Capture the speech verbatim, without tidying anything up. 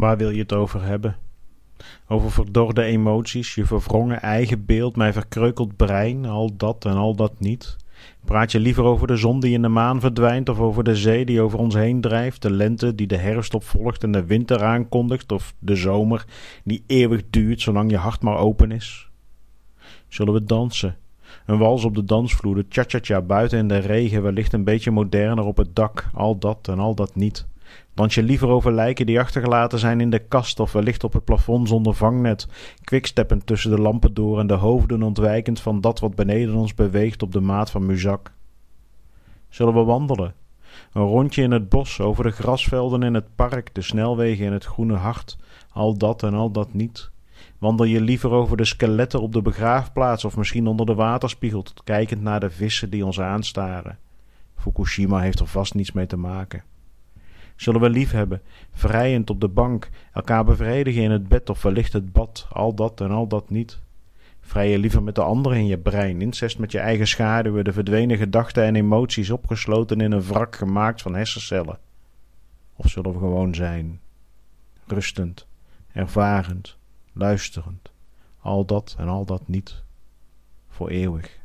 Waar wil je het over hebben? Over verdorde emoties, je verwrongen eigen beeld, mijn verkreukeld brein, al dat en al dat niet. Praat je liever over de zon die in de maan verdwijnt, of over de zee die over ons heen drijft, de lente die de herfst opvolgt en de winter aankondigt, of de zomer die eeuwig duurt zolang je hart maar open is? Zullen we dansen? Een wals op de dansvloer, de cha-cha-cha buiten in de regen, wellicht een beetje moderner op het dak, al dat en al dat niet. Dans je liever over lijken die achtergelaten zijn in de kast, of wellicht op het plafond zonder vangnet, kwiksteppend tussen de lampen door en de hoofden ontwijkend van dat wat beneden ons beweegt op de maat van muzak? Zullen we wandelen? Een rondje in het bos, over de grasvelden in het park, de snelwegen in het groene hart, al dat en al dat niet. Wandel je liever over de skeletten op de begraafplaats, of misschien onder de waterspiegel, tot kijkend naar de vissen die ons aanstaren? Fukushima heeft er vast niets mee te maken. Zullen we liefhebben, vrijend op de bank, elkaar bevredigen in het bed of wellicht het bad, al dat en al dat niet? Vrij je liever met de anderen in je brein, incest met je eigen schaduwen, de verdwenen gedachten en emoties opgesloten in een wrak gemaakt van hersencellen? Of zullen we gewoon zijn, rustend, ervarend, luisterend, al dat en al dat niet, voor eeuwig?